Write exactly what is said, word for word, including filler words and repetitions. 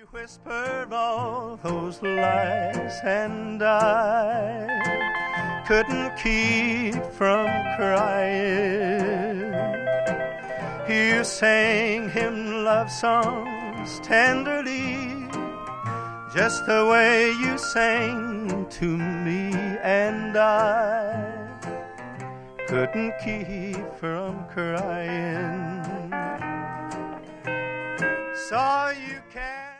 Whispered all those lies, and I couldn't keep from crying. You sang him love songs tenderly, just the way you sang to me, and I couldn't keep from crying. Saw you can